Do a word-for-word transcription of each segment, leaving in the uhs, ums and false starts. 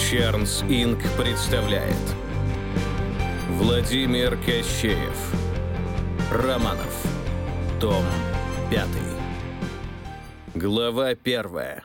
Чарнс Инк представляет Владимир Кощеев. Романов. Том пятый. Глава первая.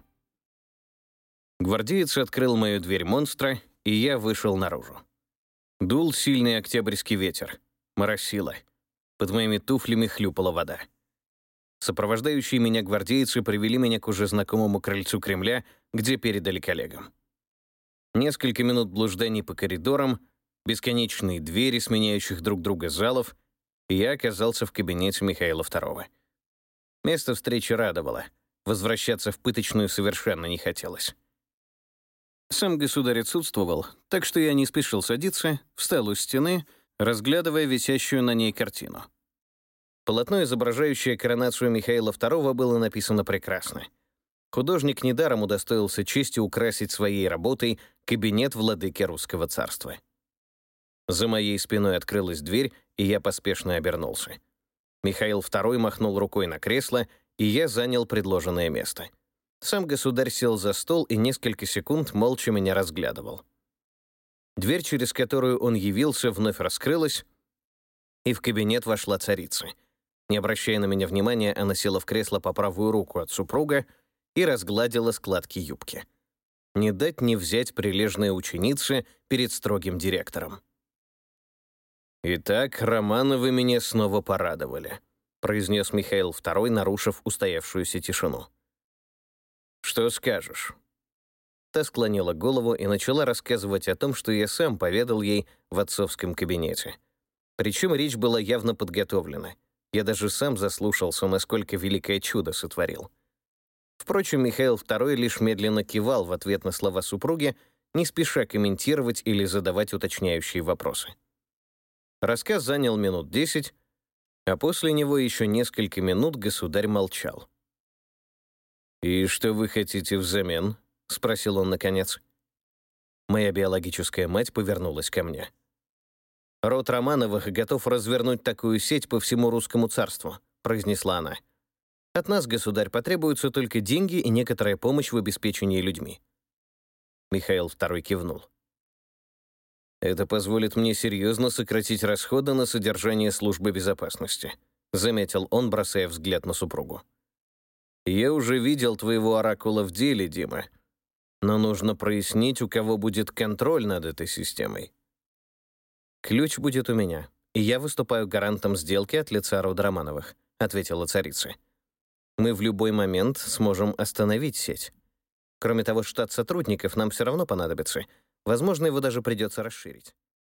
Гвардеец открыл мою дверь монстра, и я вышел наружу. Дул сильный октябрьский ветер. Моросило. Под моими туфлями хлюпала вода. Сопровождающие меня гвардейцы привели меня к уже знакомому крыльцу Кремля, где передали коллегам. Несколько минут блужданий по коридорам, бесконечные двери, сменяющих друг друга залов, и я оказался в кабинете Михаила второго. Место встречи радовало. Возвращаться в пыточную совершенно не хотелось. Сам государь отсутствовал, так что я не спешил садиться, встал у стены, разглядывая висящую на ней картину. Полотно, изображающее коронацию Михаила второго, было написано прекрасно. Художник недаром удостоился чести украсить своей работой кабинет владыки Русского царства. За моей спиной открылась дверь, и я поспешно обернулся. Михаил второй махнул рукой на кресло, и я занял предложенное место. Сам государь сел за стол и несколько секунд молча меня разглядывал. Дверь, через которую он явился, вновь раскрылась, и в кабинет вошла царица. Не обращая на меня внимания, она села в кресло по правую руку от супруга и разгладила складки юбки. Не дать не взять прилежная ученица перед строгим директором. «Итак, Романовы меня снова порадовали», — произнес Михаил второй, нарушив устоявшуюся тишину. «Что скажешь?» Та склонила голову и начала рассказывать о том, что я сам поведал ей в отцовском кабинете. Причем речь была явно подготовлена. Я даже сам заслушался, насколько великое чудо сотворил. Впрочем, Михаил второй лишь медленно кивал в ответ на слова супруги, не спеша комментировать или задавать уточняющие вопросы. Рассказ занял минут десять, а после него еще несколько минут государь молчал. «И что вы хотите взамен?» — спросил он наконец. Моя биологическая мать повернулась ко мне. «Род Романовых готов развернуть такую сеть по всему русскому царству», — произнесла она. «От нас, государь, потребуются только деньги и некоторая помощь в обеспечении людьми». Михаил второй кивнул. «Это позволит мне серьезно сократить расходы на содержание службы безопасности», — заметил он, бросая взгляд на супругу. «Я уже видел твоего оракула в деле, Дима, но нужно прояснить, у кого будет контроль над этой системой». «Ключ будет у меня, и я выступаю гарантом сделки от лица рода Романовых», — ответила царица. «Мы в любой момент сможем остановить сеть. Кроме того, штат сотрудников нам все равно понадобится. Возможно, его даже придется расширить».